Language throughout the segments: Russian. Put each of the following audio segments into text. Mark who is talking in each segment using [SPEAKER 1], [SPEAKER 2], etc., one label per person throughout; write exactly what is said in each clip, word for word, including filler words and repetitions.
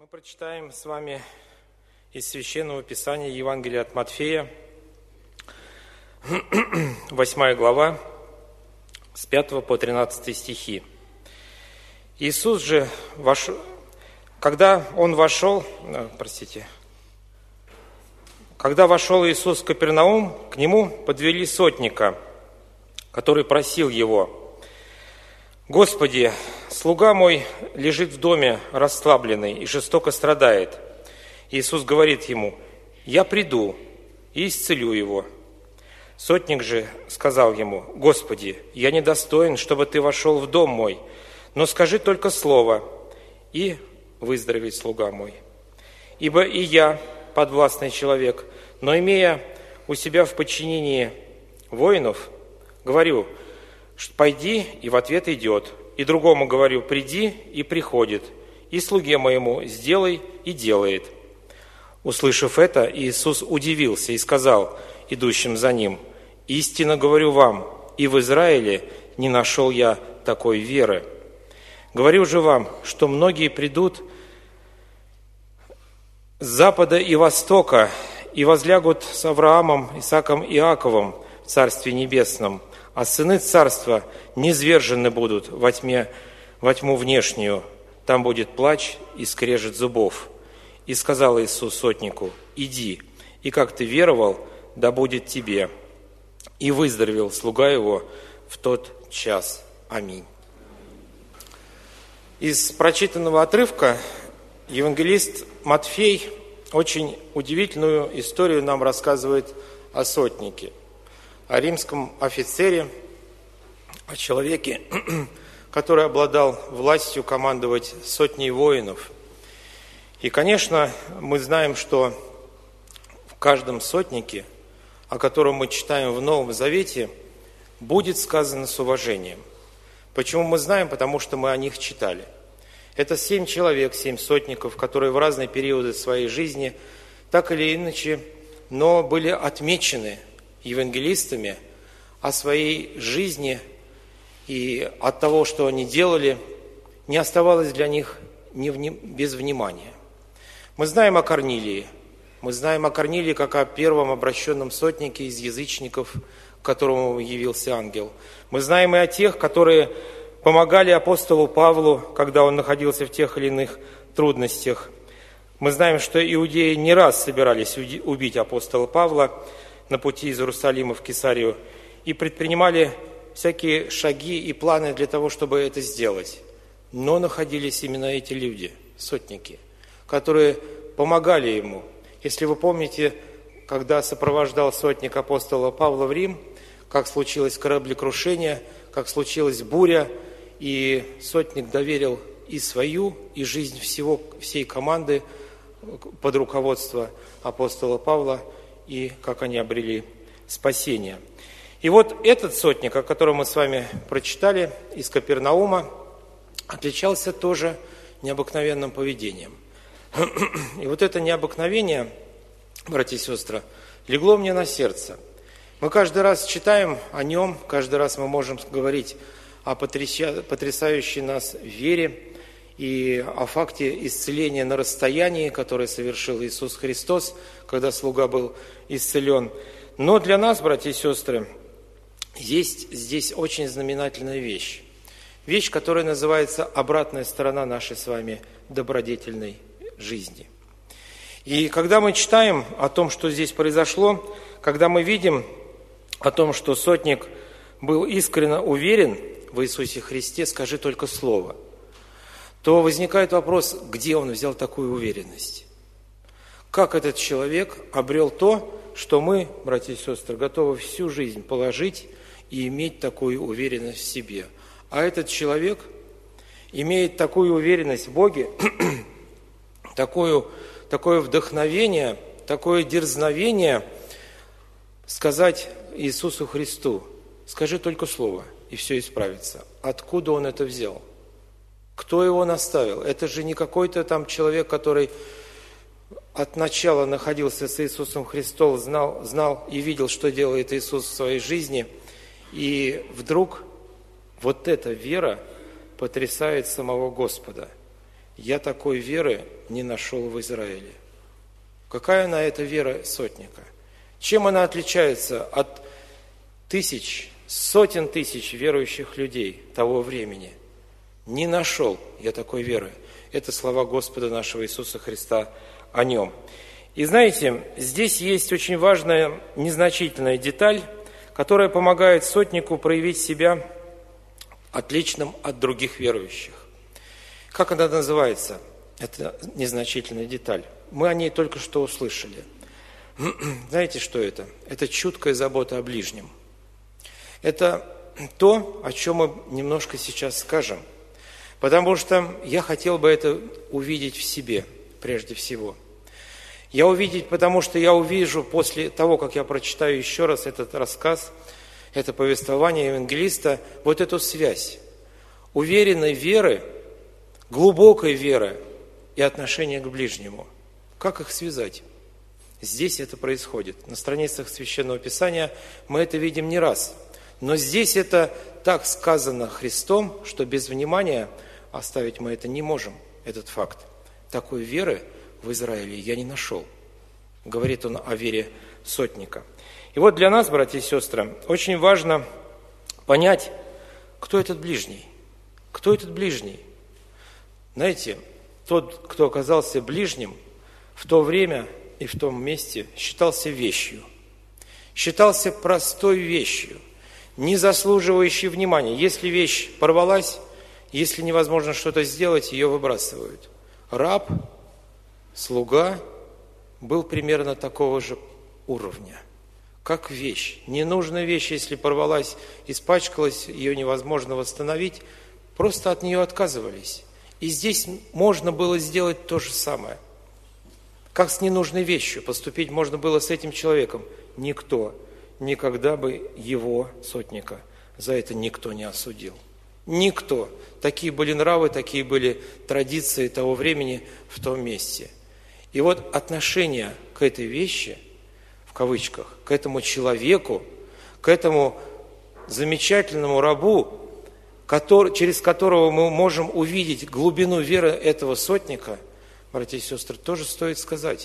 [SPEAKER 1] Мы прочитаем с вами из Священного Писания Евангелия от Матфея, восьмая глава, с пятого по тринадцатый стихи. Иисус же, вошел, когда Он вошел, простите, когда вошел Иисус в Капернаум, к Нему подвели сотника, который просил Его: «Господи, слуга мой лежит в доме расслабленный и жестоко страдает». Иисус говорит ему: «Я приду и исцелю его». Сотник же сказал ему: «Господи, я недостоин, чтобы ты вошел в дом мой, но скажи только слово, и выздоровеет слуга мой. Ибо и я подвластный человек, но имея у себя в подчинении воинов, говорю: пойди, и в ответ идет. И другому говорю: приди, и приходит. И слуге моему: сделай, и делает». Услышав это, Иисус удивился и сказал идущим за ним: «Истинно говорю вам, и в Израиле не нашел я такой веры. Говорю же вам, что многие придут с запада и востока и возлягут с Авраамом, Исааком и Иаковом в Царстве Небесном, а сыны царства низвержены будут во тьме, во тьму внешнюю, там будет плач и скрежет зубов». И сказал Иисус сотнику: «Иди, и как ты веровал, да будет тебе». И выздоровел слуга его в тот час. Аминь. Из прочитанного отрывка евангелист Матфей очень удивительную историю нам рассказывает о сотнике, о римском офицере, о человеке, который обладал властью командовать сотней воинов. И, конечно, мы знаем, что в каждом сотнике, о котором мы читаем в Новом Завете, будет сказано с уважением. Почему мы знаем? Потому что мы о них читали. Это семь человек, семь сотников, которые в разные периоды своей жизни, так или иначе, но были отмечены евангелистами о своей жизни, и от того, что они делали, не оставалось для них без внимания. Мы знаем о Корнилии. Мы знаем о Корнилии как о первом обращенном сотнике из язычников, к которому явился ангел. Мы знаем и о тех, которые помогали апостолу Павлу, когда он находился в тех или иных трудностях. Мы знаем, что иудеи не раз собирались убить апостола Павла на пути из Иерусалима в Кесарию и предпринимали всякие шаги и планы для того, чтобы это сделать. Но находились именно эти люди, сотники, которые помогали ему. Если вы помните, когда сопровождал сотник апостола Павла в Рим, как случилось кораблекрушение, как случилась буря, и сотник доверил и свою, и жизнь всего, всей команды под руководством апостола Павла, и как они обрели спасение. И вот этот сотник, о котором мы с вами прочитали, из Капернаума, отличался тоже необыкновенным поведением. И вот это необыкновение, братья и сестры, легло мне на сердце. Мы каждый раз читаем о нем, каждый раз мы можем говорить о потрясающей нас вере и о факте исцеления на расстоянии, которое совершил Иисус Христос, когда слуга был исцелен. Но для нас, братья и сестры, есть здесь очень знаменательная вещь. Вещь, которая называется обратная сторона нашей с вами добродетельной жизни. И когда мы читаем о том, что здесь произошло, когда мы видим о том, что сотник был искренне уверен в Иисусе Христе, скажи только слово, то возникает вопрос, где он взял такую уверенность? Как этот человек обрел то, что мы, братья и сестры, готовы всю жизнь положить и иметь такую уверенность в себе? А этот человек имеет такую уверенность в Боге, такое, такое вдохновение, такое дерзновение сказать Иисусу Христу: скажи только слово, и все исправится. Откуда он это взял? Кто его наставил? Это же не какой-то там человек, который от начала находился с Иисусом Христом, знал, знал и видел, что делает Иисус в своей жизни, и вдруг вот эта вера потрясает самого Господа. я такой веры не нашел в Израиле. Какая она, эта вера сотника? Чем она отличается от тысяч, сотен тысяч верующих людей того времени? Не нашел я такой веры. Это слова Господа нашего Иисуса Христа о нем. И знаете, здесь есть очень важная, незначительная деталь, которая помогает сотнику проявить себя отличным от других верующих. Как она называется? Это незначительная деталь. Мы о ней только что услышали. Знаете, что это? Это чуткая забота о ближнем. Это то, о чем мы немножко сейчас скажем. Потому что я хотел бы это увидеть в себе, прежде всего. Я увидеть, потому что я увижу после того, как я прочитаю еще раз этот рассказ, это повествование евангелиста, вот эту связь уверенной веры, глубокой веры и отношения к ближнему. Как их связать? Здесь это происходит. На страницах Священного Писания мы это видим не раз. Но здесь это так сказано Христом, что без внимания оставить мы это не можем, этот факт. Такой веры в Израиле я не нашел. Говорит он о вере сотника. И вот для нас, братья и сестры, очень важно понять, кто этот ближний. Кто этот ближний? Знаете, тот, кто оказался ближним, в то время и в том месте считался вещью. Считался простой вещью, не заслуживающей внимания. Если вещь порвалась, если невозможно что-то сделать, ее выбрасывают. Раб, слуга был примерно такого же уровня, как вещь. Ненужная вещь, если порвалась, испачкалась, ее невозможно восстановить, просто от нее отказывались. И здесь можно было сделать то же самое. Как с ненужной вещью поступить можно было с этим человеком? Никто никогда бы его, сотника, за это никто не осудил. Никто. Такие были нравы, такие были традиции того времени в том месте. И вот отношение к этой вещи, в кавычках, к этому человеку, к этому замечательному рабу, который, через которого мы можем увидеть глубину веры этого сотника, братья и сестры, тоже стоит сказать,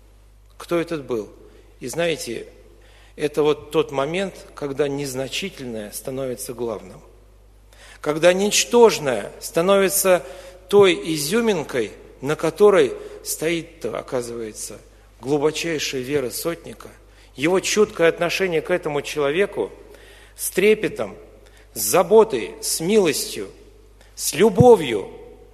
[SPEAKER 1] кто этот был. И знаете, это вот тот момент, когда незначительное становится главным. Когда ничтожное становится той изюминкой, на которой стоит, оказывается, глубочайшая вера сотника, его чуткое отношение к этому человеку с трепетом, с заботой, с милостью, с любовью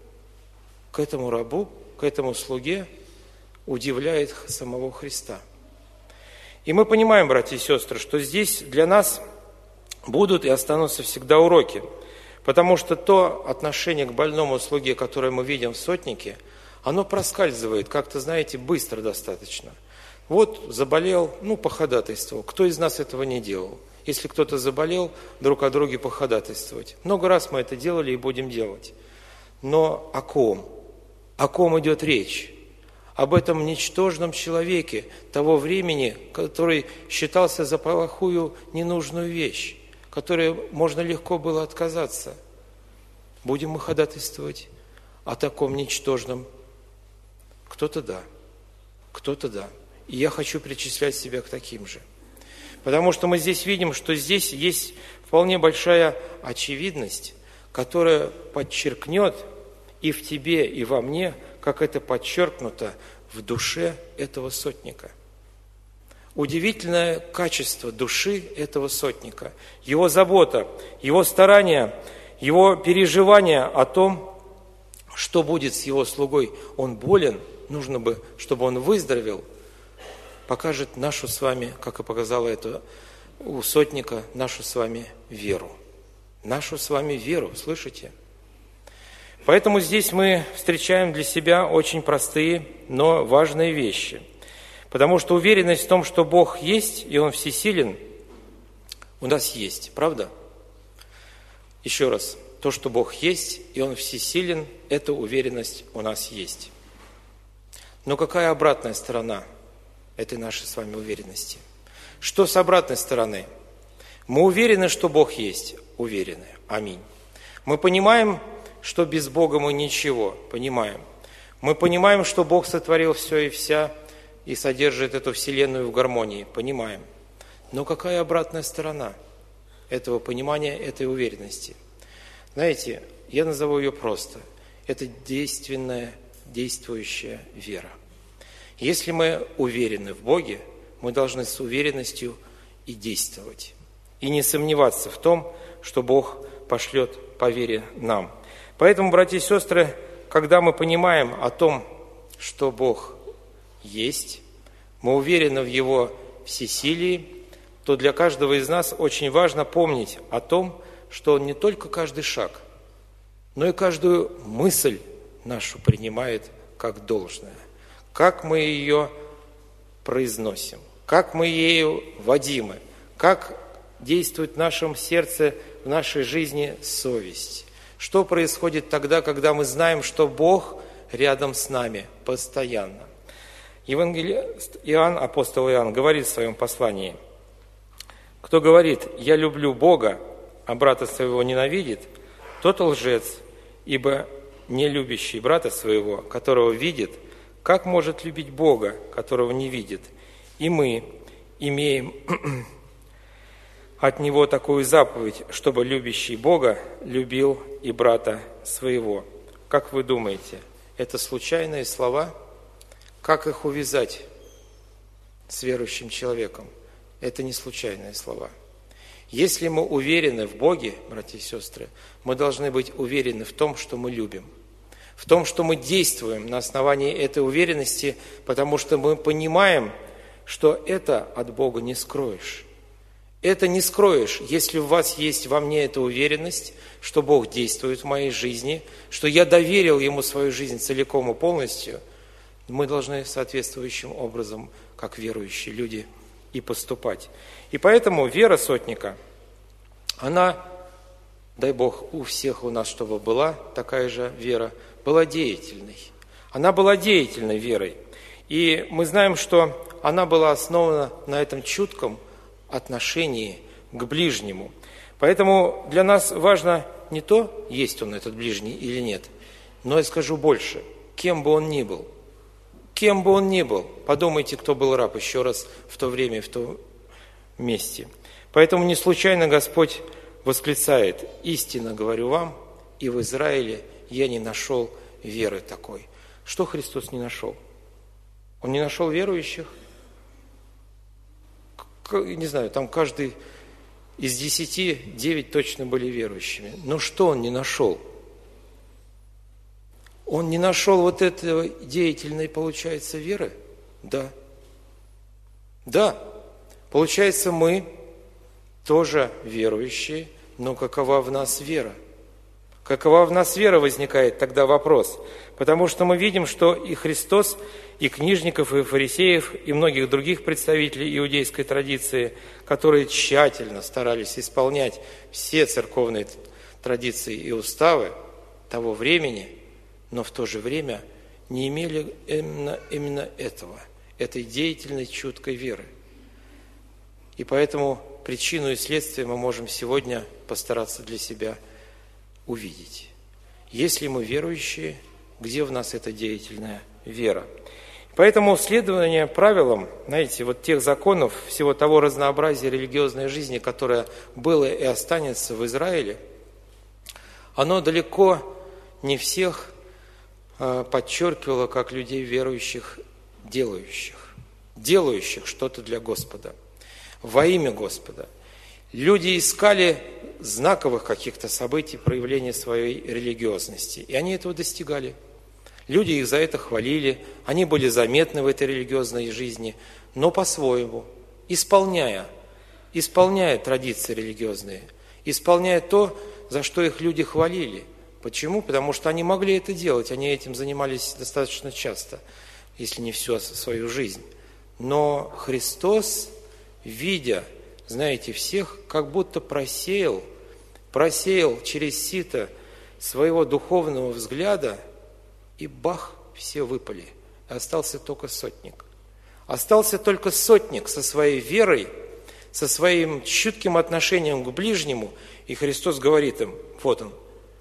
[SPEAKER 1] к этому рабу, к этому слуге удивляет самого Христа. И мы понимаем, братья и сестры, что здесь для нас будут и останутся всегда уроки, потому что то отношение к больному слуге, которое мы видим в сотнике, оно проскальзывает как-то, знаете, быстро достаточно. Вот заболел, ну, походатайствовал. Кто из нас этого не делал? Если кто-то заболел, друг о друге походатайствовать. Много раз мы это делали и будем делать. Но о ком? О ком идет речь? Об этом ничтожном человеке того времени, который считался за плохую, ненужную вещь, которой можно легко было отказаться. Будем мы ходатайствовать о таком ничтожном? Кто-то да, кто-то да. И я хочу причислять себя к таким же. Потому что мы здесь видим, что здесь есть вполне большая очевидность, которая подчеркнет и в тебе, и во мне, как это подчеркнуто в душе этого сотника. Удивительное качество души этого сотника, его забота, его старания, его переживания о том, что будет с его слугой. Он болен, нужно бы, чтобы он выздоровел, покажет нашу с вами, как и показала это у сотника, нашу с вами веру. Нашу с вами веру, слышите? Поэтому здесь мы встречаем для себя очень простые, но важные вещи. Потому что уверенность в том, что Бог есть, и Он всесилен, у нас есть, правда? Еще раз, то, что Бог есть, и Он всесилен, эта уверенность у нас есть. Но какая обратная сторона этой нашей с вами уверенности? Что с обратной стороны? Мы уверены, что Бог есть, уверены. Аминь. Мы понимаем что без Бога мы ничего, понимаем. Мы понимаем, что Бог сотворил все и вся и содержит эту вселенную в гармонии, понимаем. Но какая обратная сторона этого понимания, этой уверенности? Знаете, я назову ее просто. Это действенная, действующая вера. Если мы уверены в Боге, мы должны с уверенностью и действовать. И не сомневаться в том, что Бог пошлет по вере нам. Поэтому, братья и сестры, когда мы понимаем о том, что Бог есть, мы уверены в Его всесилии, то для каждого из нас очень важно помнить о том, что Он не только каждый шаг, но и каждую мысль нашу принимает как должное. Как мы ее произносим, как мы ею водимы, как действует в нашем сердце, в нашей жизни совесть. Что происходит тогда, когда мы знаем, что Бог рядом с нами постоянно? Евангелист Иоанн, апостол Иоанн, говорит в своем послании: кто говорит: «Я люблю Бога, а брата своего ненавидит, тот лжец, ибо не любящий брата своего, которого видит, как может любить Бога, которого не видит? И мы имеем от Него такую заповедь, чтобы любящий Бога любил и брата своего». Как вы думаете, это случайные слова? Как их увязать с верующим человеком? Это не случайные слова. Если мы уверены в Боге, братья и сестры, мы должны быть уверены в том, что мы любим, в том, что мы действуем на основании этой уверенности, потому что мы понимаем, что это от Бога не скроешь. Это не скроешь, если у вас есть во мне эта уверенность, что Бог действует в моей жизни, что я доверил Ему свою жизнь целиком и полностью. Мы должны соответствующим образом, как верующие люди, и поступать. И поэтому вера сотника, она, дай Бог, у всех у нас, чтобы была такая же вера, была деятельной. Она была деятельной верой. И мы знаем, что она была основана на этом чутком отношении к ближнему. Поэтому для нас важно не то, есть он этот ближний или нет, но я скажу больше, кем бы он ни был. Кем бы он ни был, подумайте, кто был раб еще раз в то время, в том месте. Поэтому не случайно Господь восклицает: «Истинно говорю вам, и в Израиле я не нашел веры такой». Что Христос не нашел? Он не нашел верующих? Не знаю, там каждый из десяти, девять точно были верующими. Но что Он не нашел? Он не нашел вот этой деятельной, получается, веры? Да. Да. Получается, мы тоже верующие, но какова в нас вера? Какова в нас вера, возникает тогда вопрос. Потому что мы видим, что и Христос, и книжников, и фарисеев, и многих других представителей иудейской традиции, которые тщательно старались исполнять все церковные традиции и уставы того времени, но в то же время не имели именно, именно этого, этой деятельной, чуткой веры. И поэтому причину и следствие мы можем сегодня постараться для себя увидеть. Если мы верующие, где в нас эта деятельная вера? Поэтому следование правилам, знаете, вот тех законов, всего того разнообразия религиозной жизни, которое было и останется в Израиле, оно далеко не всех подчеркивало как людей верующих, делающих, делающих что-то для Господа, во имя Господа. Люди искали знаковых каких-то событий, проявления своей религиозности, и они этого достигали. Люди их за это хвалили, они были заметны в этой религиозной жизни, но по-своему, исполняя, исполняя традиции религиозные, исполняя то, за что их люди хвалили. Почему? Потому что они могли это делать, они этим занимались достаточно часто, если не всю свою жизнь. Но Христос, видя, знаете, всех, как будто просеял, просеял через сито своего духовного взгляда, и бах, все выпали. Остался только сотник. Остался только сотник со своей верой, со своим чутким отношением к ближнему, и Христос говорит им: вот он,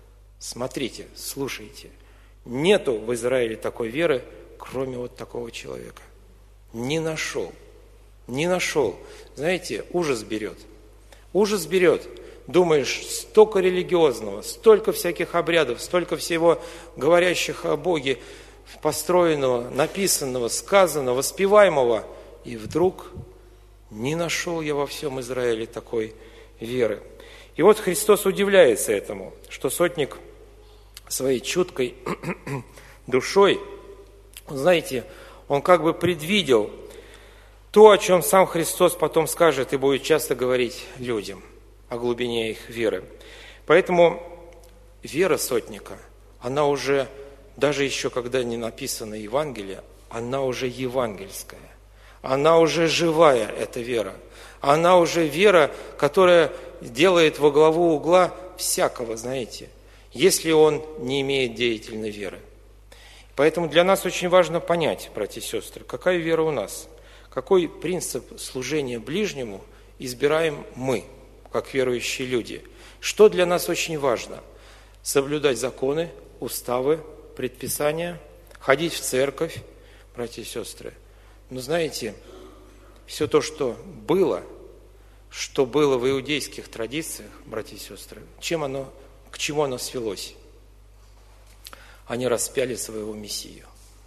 [SPEAKER 1] Смотрите, слушайте. Нету в Израиле такой веры, кроме вот такого человека. Не нашел. Не нашел. Знаете, ужас берет. Ужас берет. Думаешь, столько религиозного, столько всяких обрядов, столько всего говорящих о Боге, построенного, написанного, сказанного, воспеваемого. И вдруг не нашел я во всем Израиле такой веры. И вот Христос удивляется этому, что сотник своей чуткой душой, знаете, он как бы предвидел то, о чем сам Христос потом скажет и будет часто говорить людям, о глубине их веры. Поэтому вера сотника, она уже, даже еще когда не написано Евангелие, она уже евангельская, она уже живая, эта вера. Она уже вера, которая делает во главу угла всякого, знаете, если он не имеет деятельной веры. Поэтому для нас очень важно понять, братья и сестры, какая вера у нас, какой принцип служения ближнему избираем мы, как верующие люди. Что для нас очень важно? Соблюдать законы, уставы, предписания, ходить в церковь, братья и сестры. Но знаете, все то, что было, что было в иудейских традициях, братья и сестры, чем оно, к чему оно свелось? Они распяли своего Мессию.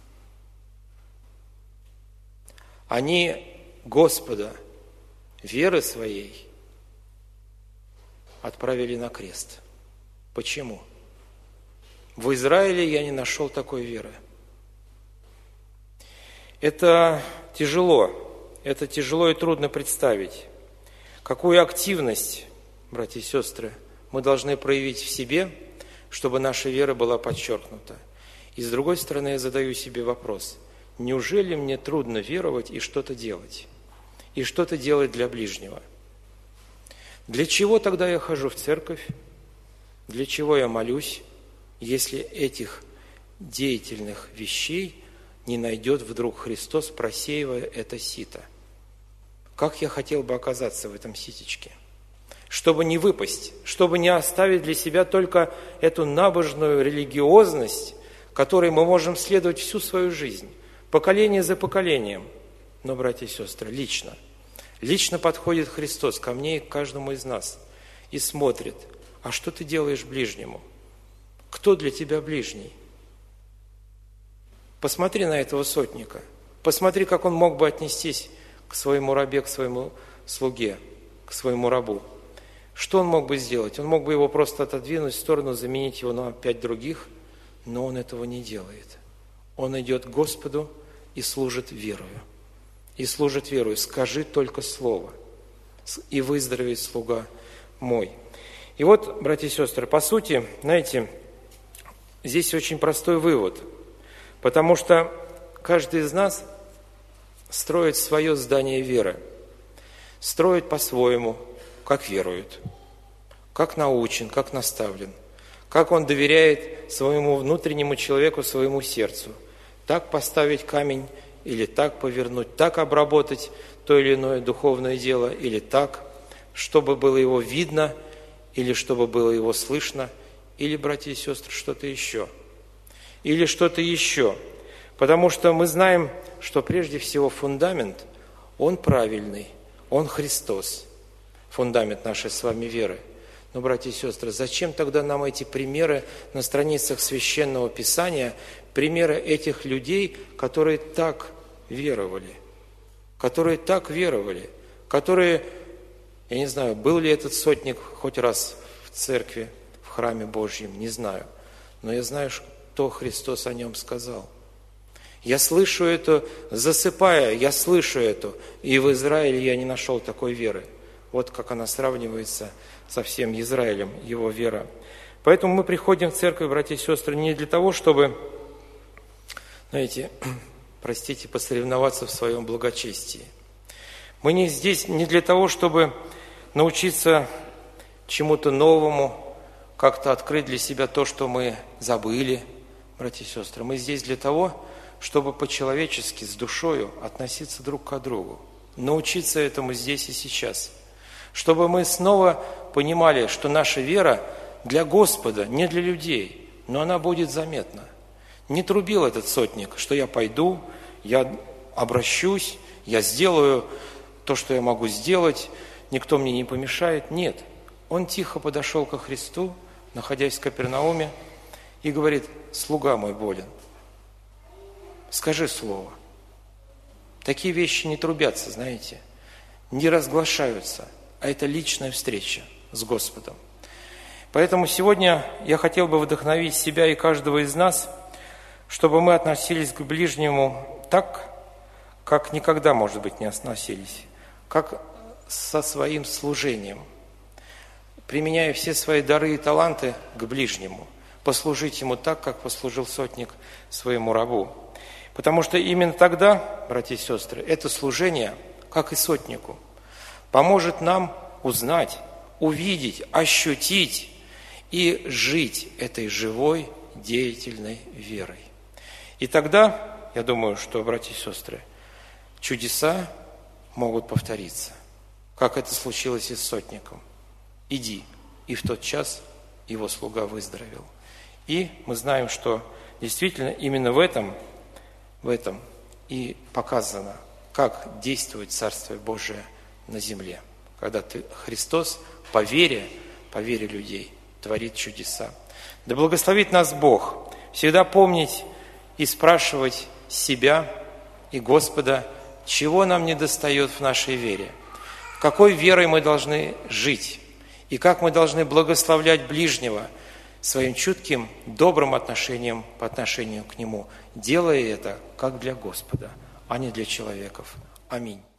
[SPEAKER 1] Они Господа веры своей отправили на крест. Почему? В Израиле я не нашел такой веры. Это тяжело, это тяжело и трудно представить. Какую активность, братья и сестры, мы должны проявить в себе, чтобы наша вера была подчеркнута. И с другой стороны, я задаю себе вопрос: неужели мне трудно веровать и что-то делать? И что-то делать для ближнего? Для чего тогда я хожу в церковь? Для чего я молюсь, если этих деятельных вещей не найдет вдруг Христос, просеивая это сито? Как я хотел бы оказаться в этом ситечке? Чтобы не выпасть, чтобы не оставить для себя только эту набожную религиозность, которой мы можем следовать всю свою жизнь, поколение за поколением. Но, братья и сестры, лично, лично подходит Христос ко мне и к каждому из нас и смотрит: а что ты делаешь ближнему? Кто для тебя ближний? Посмотри на этого сотника, посмотри, как он мог бы отнестись к своему рабе, к своему слуге, к своему рабу. Что он мог бы сделать? Он мог бы его просто отодвинуть в сторону, заменить его на пять других, но он этого не делает. Он идет к Господу и служит верою. И служит верою. Скажи только слово, и выздоровеет слуга мой. И вот, братья и сестры, по сути, знаете, здесь очень простой вывод, потому что каждый из нас строит свое здание веры, строит по-своему, как верует, как научен, как наставлен, как он доверяет своему внутреннему человеку, своему сердцу. Так поставить камень, или так повернуть, так обработать то или иное духовное дело, или так, чтобы было его видно, или чтобы было его слышно, или, братья и сестры, что-то еще. Или что-то еще. Потому что мы знаем, что прежде всего фундамент, он правильный, он Христос, фундамент нашей с вами веры. Но, братья и сестры, зачем тогда нам эти примеры на страницах Священного Писания, примеры этих людей, которые так веровали, которые так веровали, которые, я не знаю, был ли этот сотник хоть раз в церкви, в храме Божьем, не знаю, но я знаю, что Христос о нем сказал. Я слышу это, засыпая, я слышу это, и в Израиле я не нашел такой веры. Вот как она сравнивается со всем Израилем, его вера. Поэтому мы приходим в церковь, братья и сестры, не для того, чтобы, знаете, простите, посоревноваться в своем благочестии. Мы не здесь не для того, чтобы научиться чему-то новому, как-то открыть для себя то, что мы забыли, братья и сестры. Мы здесь для того, чтобы по-человечески, с душою относиться друг к другу, научиться этому здесь и сейчас. Чтобы мы снова понимали, что наша вера для Господа, не для людей, но она будет заметна. Не трубил этот сотник, что я пойду, я обращусь, я сделаю то, что я могу сделать, никто мне не помешает. Нет, он тихо подошел ко Христу, находясь в Капернауме, и говорит: слуга мой болен, скажи слово. Такие вещи не трубятся, знаете, не разглашаются, а это личная встреча с Господом. Поэтому сегодня я хотел бы вдохновить себя и каждого из нас, чтобы мы относились к ближнему так, как никогда, может быть, не относились, как со своим служением, применяя все свои дары и таланты к ближнему, послужить ему так, как послужил сотник своему рабу. Потому что именно тогда, братья и сестры, это служение, как и сотнику, поможет нам узнать, увидеть, ощутить и жить этой живой, деятельной верой. И тогда, я думаю, что, братья и сестры, чудеса могут повториться, как это случилось и с сотником. Иди, и в тот час его слуга выздоровел. И мы знаем, что действительно именно в этом, в этом и показано, как действует Царствие Божие на земле, когда ты, Христос по вере, по вере людей творит чудеса. Да благословит нас Бог всегда помнить и спрашивать себя и Господа, чего нам недостает в нашей вере, какой верой мы должны жить, и как мы должны благословлять ближнего своим чутким, добрым отношением по отношению к нему, делая это как для Господа, а не для человеков. Аминь.